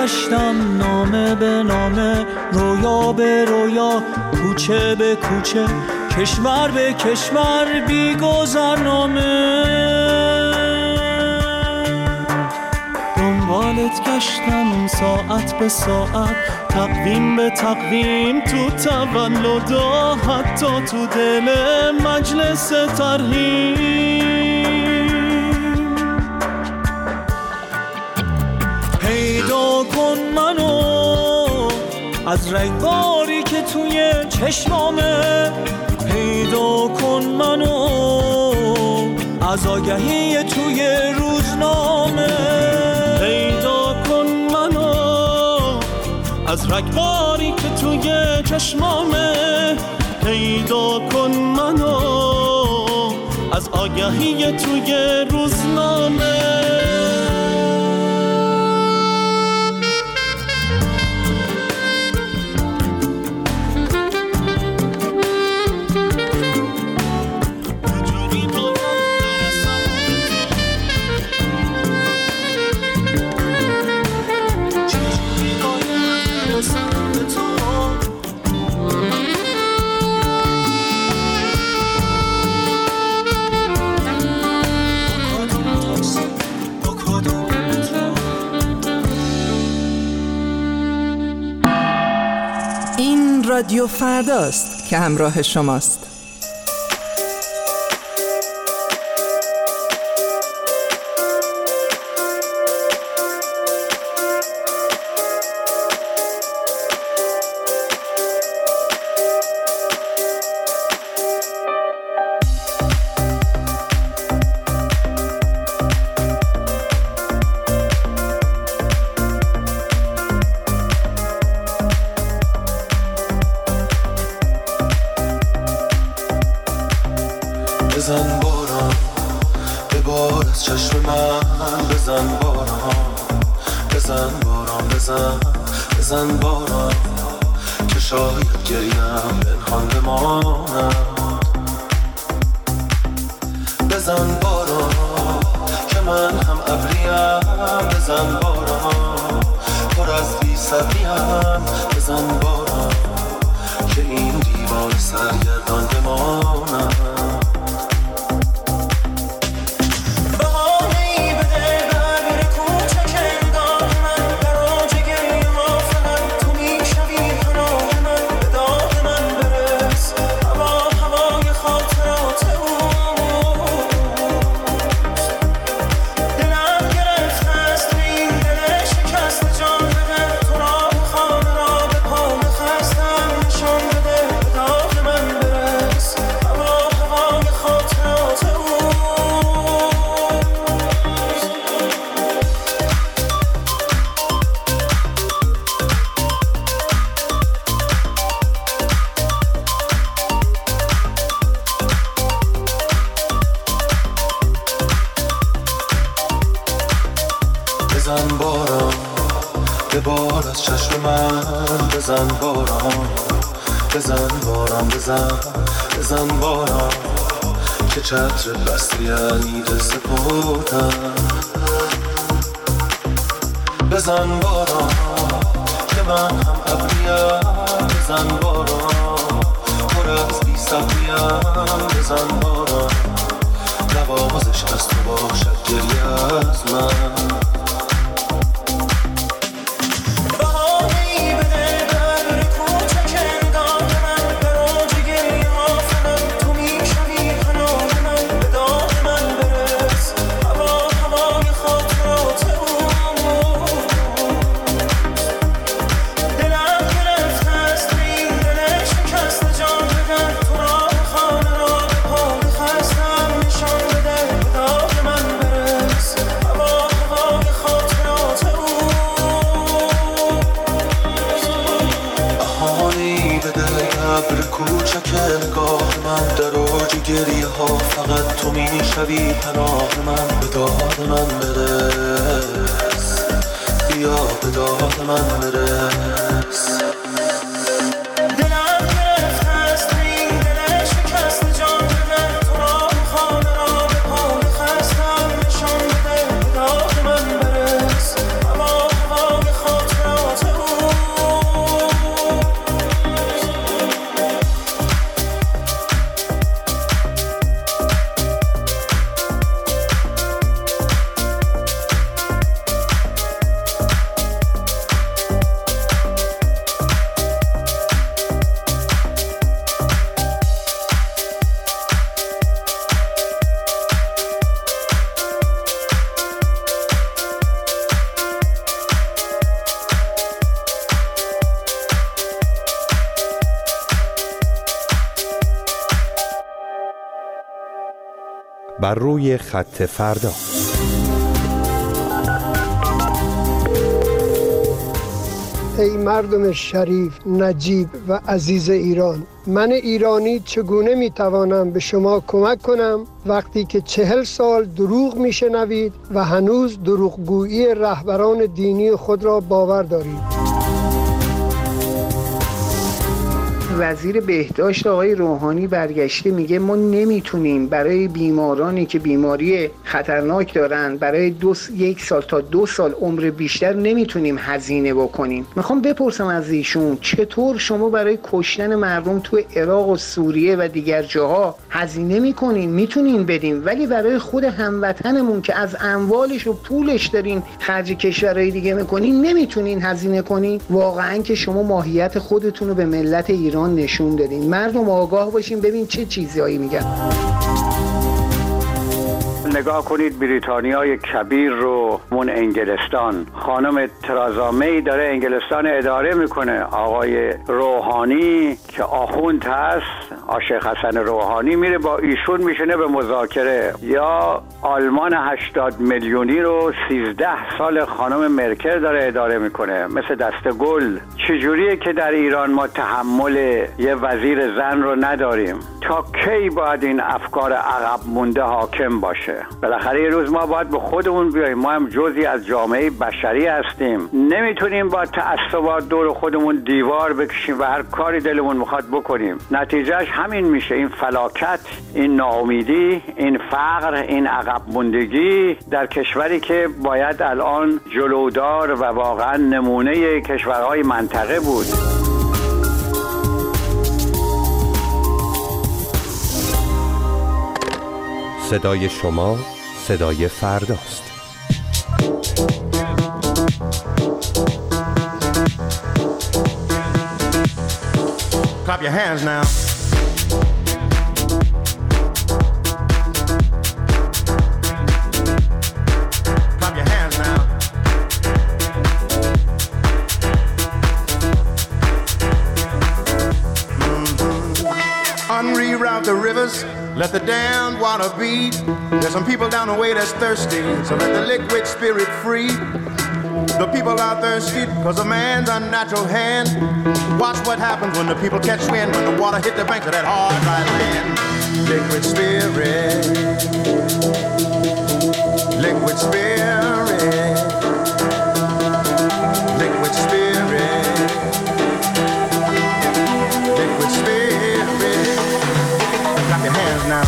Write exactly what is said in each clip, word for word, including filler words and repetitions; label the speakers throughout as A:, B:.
A: گشتم نامه به نامه، رویا به رویا، کوچه به کوچه، کشور به کشور، بی گذرنامه. دنبالت گشتم ساعت به ساعت، تقویم به تقویم، تو تولدا، حتی تو دل مجلس ترحیم. پیدا کن منو از رگباری که توی چشمامه، پیدا کن منو از آگهی توی روزنامه، پیدا کن منو از رگباری که توی چشمامه، پیدا کن منو از آگهی توی روزنامه.
B: رادیو فرداست که همراه شماست.
C: بزن باران ببار از چشم من، بزن باران بزن باران بزن بزن باران که شاید گریم پنهان بمانم. بزن باران که من هم ابریم، بزن باران پر از بی صبریم، بزن باران که این دیوار سرگردان بمانم. بزن باران ببار از چشم من، بزن باران بزن باران بزن بزن باران که چتر بسته یعنی دل سپردم. بزن باران که من هم ابریم، بزن باران پر از بی صبریم، بزن باران نوازش از تو باشد گریه از من. گریه ها فقط تو می شوی پناه من، به داد من برس، بیا به داد من برس. خاطر
D: بر روی خط فردا.
E: ای مردم شریف، نجیب و عزیز ایران، من ایرانی چگونه میتوانم به شما کمک کنم وقتی که چهل سال دروغ میشنوید و هنوز دروغگویی رهبران دینی خود را باور دارید؟
F: وزیر بهداشت آقای روحانی برگشته میگه ما نمیتونیم برای بیمارانی که بیماری خطرناک دارن برای دو س... یک سال تا دو سال عمر بیشتر نمیتونیم هزینه بکنیم. میخوام بپرسم از ایشون چطور شما برای کشتن مردم تو عراق و سوریه و دیگر جاها هزینه میکنین، میتونین بدین، ولی برای خود هموطنمون که از اموالش و پولش دارین خرج کشورهای دیگه میکنین نمیتونین هزینه کنین؟ واقعا که شما ماهیت خودتون رو به ملت ایران نشون دادین. مردم آگاه باشین، ببین چه چیزایی میگن.
G: نگاه کنید بریتانیای کبیر رو، مون انگلستان، خانم ترازا می داره انگلستان اداره میکنه. آقای روحانی که آخوند هست، شیخ حسن روحانی، میره با ایشون میشینه به مذاکره. یا آلمان هشتاد میلیونی رو سیزده سال خانم مرکل داره اداره میکنه مثل دسته گل. چجوریه که در ایران ما تحمل یه وزیر زن رو نداریم؟ تا کی باید این افکار عقب مونده حاکم باشه؟ بالاخره یه روز ما باید به خودمون بیاییم. ما هم جزئی از جامعه بشری هستیم. نمیتونیم با تعصبات دور خودمون دیوار بکشیم و هر کاری دلمون میخواد بکنیم. نتیجهش همین میشه، این فلاکت، این ناامیدی، این فقر، این عقب موندگی در کشوری که باید الان جلودار و واقعا نمونه کشورهای منطقه بود.
D: صدای شما صدای فرداست.
H: Clap your hands now. Clap your hands now. Mm-hmm. Unreroute the rivers. Let the damned water beat. There's some people down the way that's thirsty, so let the liquid spirit free. The people are thirsty because of man's unnatural hand. Watch what happens when the people catch wind, when the water hit the banks of that hard, dry land. Liquid spirit, liquid spirit, liquid spirit, liquid spirit. Clap your hands now.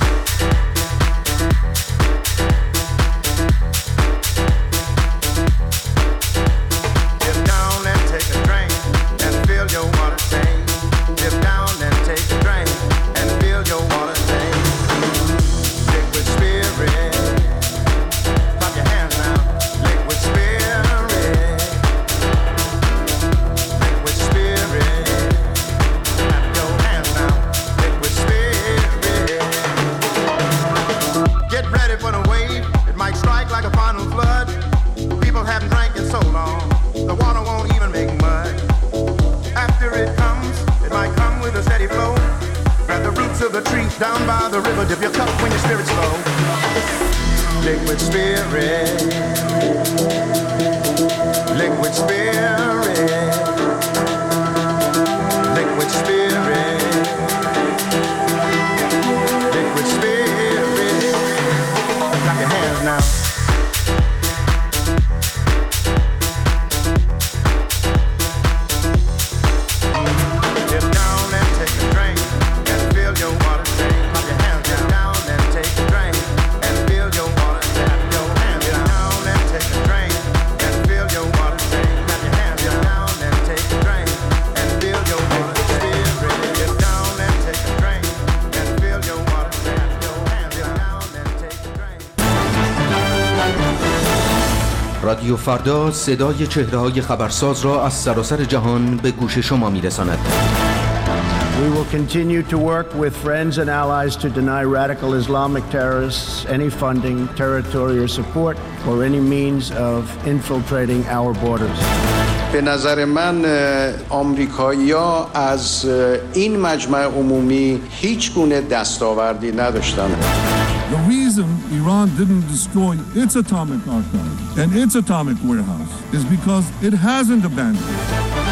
H: Down by the river, dip your cup when your spirit's low. Liquid spirit, liquid spirit, liquid spirit, liquid spirit. Clap your hands now.
I: رادیو فردا صدای چهره‌های خبرساز را از سراسر جهان به گوش شما می‌رساند. We will continue to work with friends and allies to deny radical Islamic terrorists any funding, territory or support or any means of infiltrating our borders.
J: به نظر من آمریکایی‌ها از این مجمع عمومی هیچ گونه دستاوردی نداشتن.
K: The reason Iran didn't destroy its atomic archive and its atomic warehouse is because it hasn't abandoned it.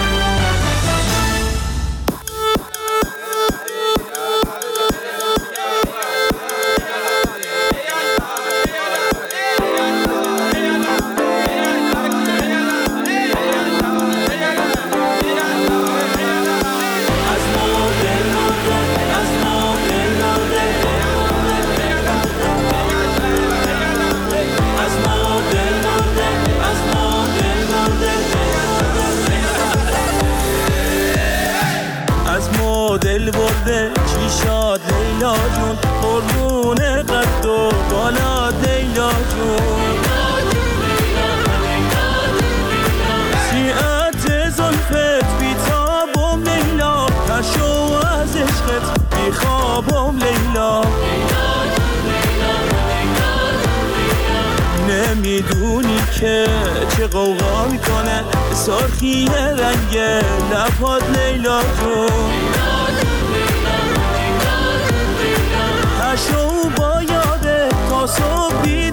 A: دل برده چی شاد لیلا جون قربون قد و بالات لیلا جون سیعت زلفت بیتابم لیلا تشو از عشقت بیخوابم لیلا نمیدونی که چه قوقا میکنه سرخی رنگ لبات لیلا جون تشو با یاده تا صبح